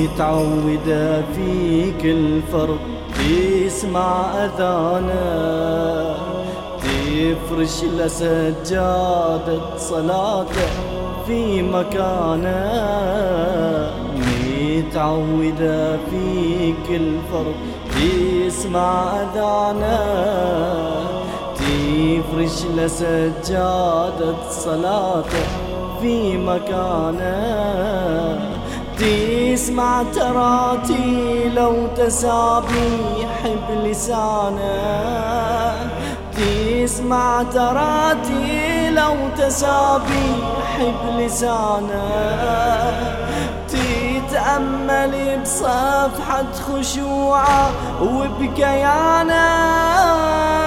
متعودة في كل فرض تسمع أذانه، تفرش لسجادة صلاته في مكانه. متعودة في كل فرض تسمع أذانه، تفرش لسجادة صلاته في مكانه. تسمع تراتيل وتسابيح بلسانه، تسمع تراتيل وتسابيح بلسانه. تتأمل بصفحة خشوعه وبكيانه.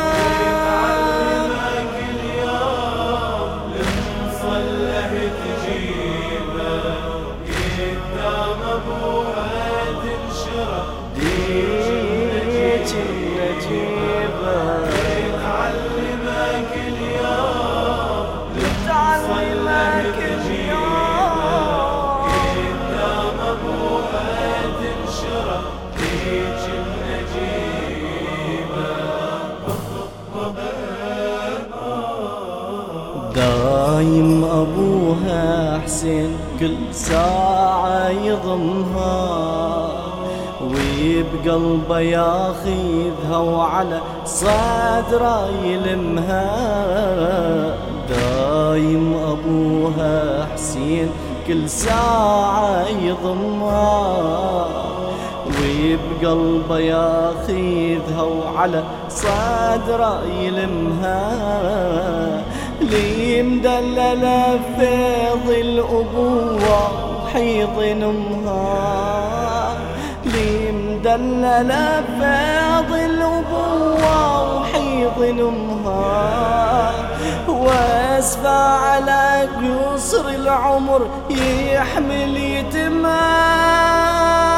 دايم أبوها حسين كل ساعة يضمها، وبقلبه ياخذها وعلى صدره يلمها. دايم أبوها حسين كل ساعة يضمها، وبقلبه ياخذها وعلى صدره يلمها. لي مدللة فيض الأبوة وحيضن أمها، لي مدللة فيض الأبوة وحيضن أمها. واسفى على قصر العمر يحمل يتمها.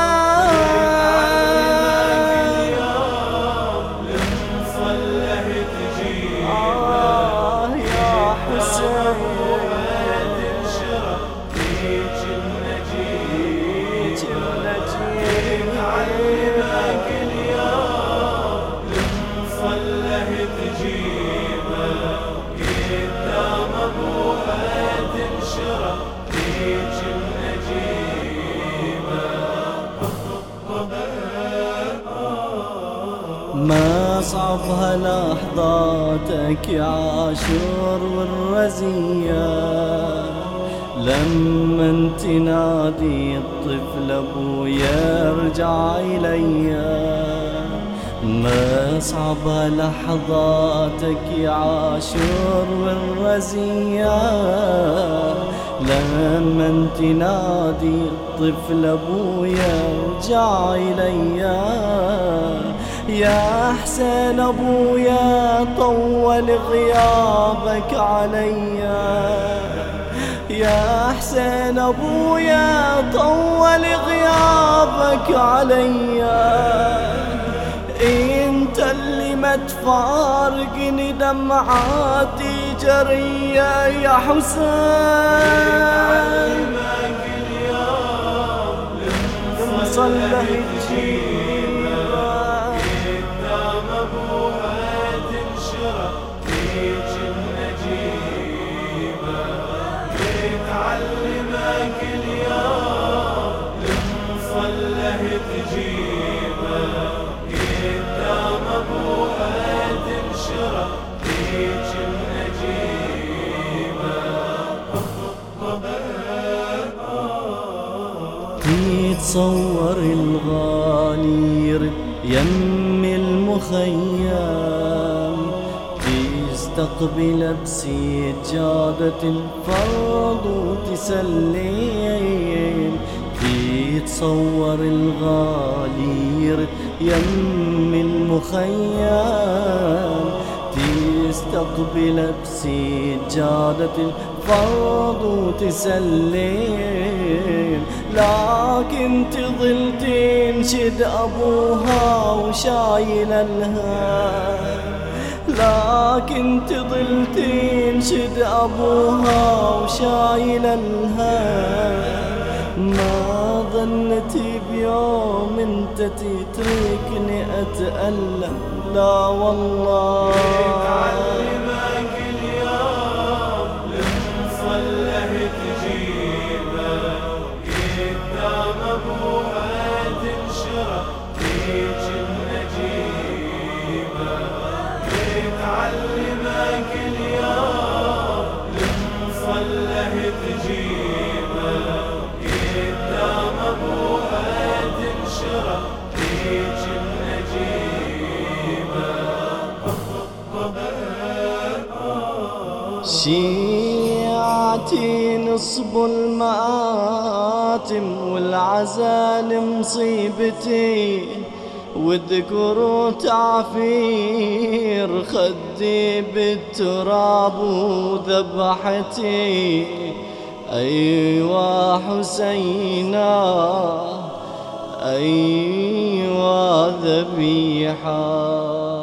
ما صعبها لحظاتك يا عاشور والرزية، لما تنادي الطفل ابويا ارجع إليا. ما صعبها لحظاتك يا عاشور والرزية، لما تنادي الطفل ابويا ارجع إليا. يا حسين ابويا طول غيابك عليا، يا حسين ابويا طول غيابك عليا. انت اللي ما تفارقني دمعاتي جرية يا حسين. لما صلى تعلمك اليوم لمصلح تجيبه، قدام ابوها تنشره هيج النجيبه. يتصور الغالي يرد يم المخيم، تستقبل بسجادة الفرض وتسلم. تتصور الغالي يرد يم المخيم، تستقبل بسجادة الفرض وتسلم. لكن تظل تنشد أبوها وشايل الهم، لكن تظل تنشد أبوها وشايل الهم. ما ظنتي بيوم انت تتركني اتألم، لا والله تعلمك اليوم لما صلح تجيبه قدام ابوها تنشره فيك النجيبه. تعلمك اليوم لما صلح تجيبه قدام ابوها تنشره فيك النجيبه. شيعتي نصب المآتم والعزال مصيبتي، وذكر تعفير خدي بالتراب وذبحتي. أيوا حسينا أيوا ذبيحة.